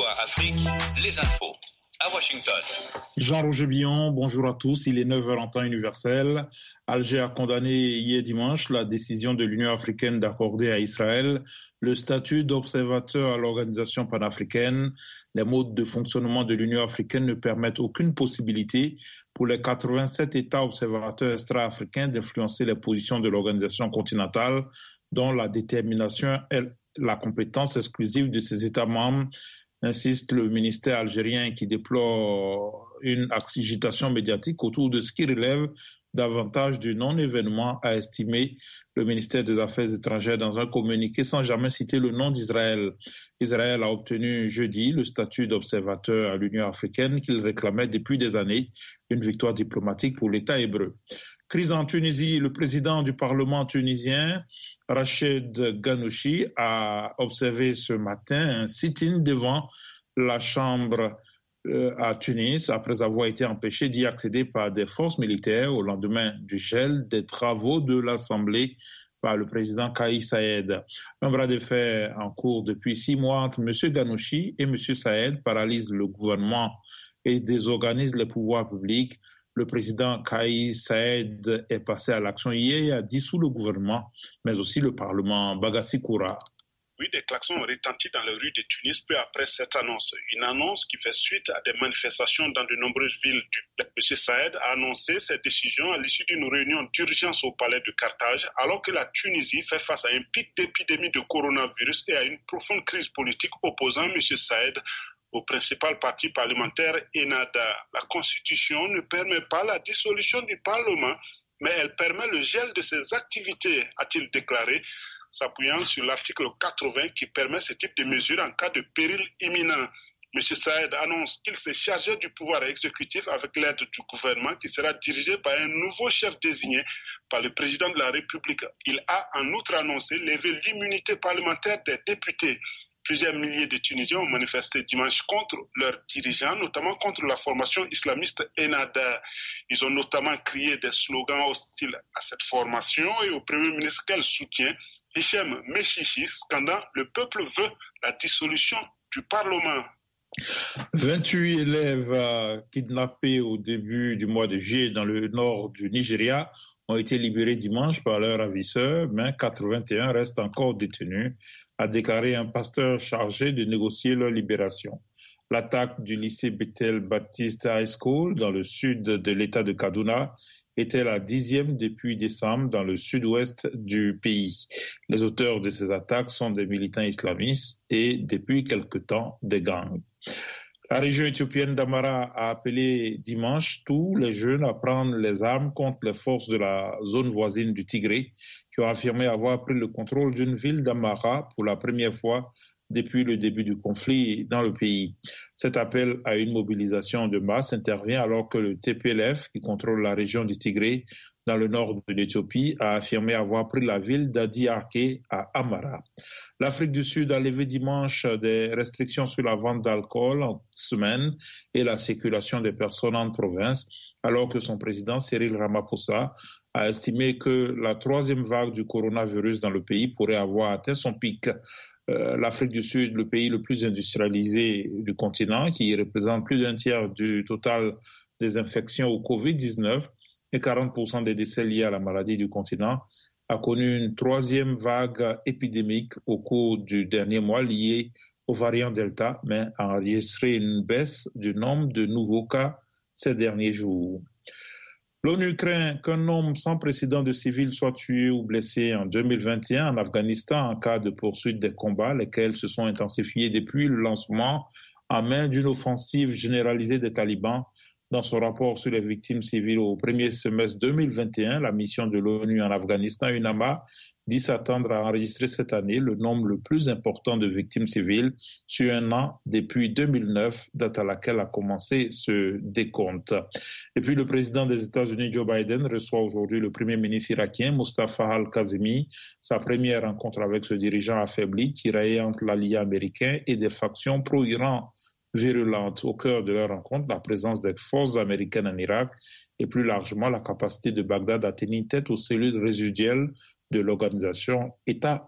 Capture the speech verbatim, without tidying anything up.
Observatoire Afrique, les infos. À Washington. Jean-Roger Billon, bonjour à tous. Il est neuf heures en temps universel. Alger a condamné hier dimanche la décision de l'Union africaine d'accorder à Israël le statut d'observateur à l'organisation panafricaine. Les modes de fonctionnement de l'Union africaine ne permettent aucune possibilité pour les quatre-vingt-sept États observateurs extra-africains d'influencer les positions de l'organisation continentale, dont la détermination est la compétence exclusive de ses États membres, insiste le ministère algérien qui déplore une agitation médiatique autour de ce qui relève davantage du non-événement, a estimé le ministère des Affaires étrangères dans un communiqué sans jamais citer le nom d'Israël. Israël a obtenu jeudi le statut d'observateur à l'Union africaine qu'il réclamait depuis des années, une victoire diplomatique pour l'État hébreu. Crise en Tunisie, le président du Parlement tunisien, Rached Ghannouchi, a observé ce matin un sit-in devant la Chambre euh, à Tunis après avoir été empêché d'y accéder par des forces militaires au lendemain du gel des travaux de l'Assemblée par le président Kais Saïed. Un bras de fer en cours depuis six mois entre M. Ghannouchi et M. Saïed paralyse le gouvernement et désorganise les pouvoirs publics. Le président Kais Saïed est passé à l'action hier et a dissous le gouvernement, mais aussi le Parlement. Bagassi Koura. Oui, des klaxons ont retenti dans les rues de Tunis peu après cette annonce. Une annonce qui fait suite à des manifestations dans de nombreuses villes. M. Saïed a annoncé cette décision à l'issue d'une réunion d'urgence au palais de Carthage, alors que la Tunisie fait face à un pic d'épidémie de coronavirus et à une profonde crise politique opposant M. Saïed au principal parti parlementaire Ennahda. La Constitution ne permet pas la dissolution du Parlement, mais elle permet le gel de ses activités, a-t-il déclaré, s'appuyant sur l'article quatre-vingts qui permet ce type de mesure en cas de péril imminent. M. Saïed annonce qu'il s'est chargé du pouvoir exécutif avec l'aide du gouvernement qui sera dirigé par un nouveau chef désigné par le président de la République. Il a en outre annoncé lever l'immunité parlementaire des députés. Plusieurs milliers de Tunisiens ont manifesté dimanche contre leurs dirigeants, notamment contre la formation islamiste Ennahda. Ils ont notamment crié des slogans hostiles à cette formation et au Premier ministre qu'elle soutient, Hichem Mechichi, scandant « Le peuple veut la dissolution du Parlement ». vingt-huit élèves euh, kidnappés au début du mois de juillet dans le nord du Nigeria ont été libérés dimanche par leurs ravisseurs, mais quatre-vingt-un restent encore détenus, a déclaré un pasteur chargé de négocier leur libération. L'attaque du lycée Bethel Baptist High School dans le sud de l'État de Kaduna était la dixième depuis décembre dans le sud-ouest du pays. Les auteurs de ces attaques sont des militants islamistes et depuis quelque temps des gangs. La région éthiopienne d'Amara a appelé dimanche tous les jeunes à prendre les armes contre les forces de la zone voisine du Tigré qui ont affirmé avoir pris le contrôle d'une ville d'Amara pour la première fois depuis le début du conflit dans le pays. Cet appel à une mobilisation de masse intervient alors que le T P L F, qui contrôle la région du Tigré dans le nord de l'Éthiopie, a affirmé avoir pris la ville d'Adi-Arké à Amara. L'Afrique du Sud a levé dimanche des restrictions sur la vente d'alcool en semaine et la circulation des personnes en province, alors que son président Cyril Ramaphosa a estimé que la troisième vague du coronavirus dans le pays pourrait avoir atteint son pic. Euh, L'Afrique du Sud, le pays le plus industrialisé du continent, qui représente plus d'un tiers du total des infections au covid dix-neuf et quarante pour cent des décès liés à la maladie du continent, a connu une troisième vague épidémique au cours du dernier mois liée au variant Delta, mais a enregistré une baisse du nombre de nouveaux cas ces derniers jours. L'ONU craint qu'un nombre sans précédent de civils soit tué ou blessé en deux mille vingt et un en Afghanistan en cas de poursuite des combats, lesquels se sont intensifiés depuis le lancement en mai d'une offensive généralisée des talibans. Dans son rapport sur les victimes civiles au premier semestre deux mille vingt et un, la mission de l'ONU en Afghanistan, UNAMA, dit s'attendre à enregistrer cette année le nombre le plus important de victimes civiles sur un an depuis deux mille neuf, date à laquelle a commencé ce décompte. Et puis le président des États-Unis, Joe Biden, reçoit aujourd'hui le premier ministre irakien, Mustafa al-Kazemi. Sa première rencontre avec ce dirigeant affaibli, tiraillé entre l'allié américain et des factions pro-Iran virulentes. Au cœur de leur rencontre, la présence des forces américaines en Irak et plus largement la capacité de Bagdad à tenir tête aux cellules résiduelles de l'organisation État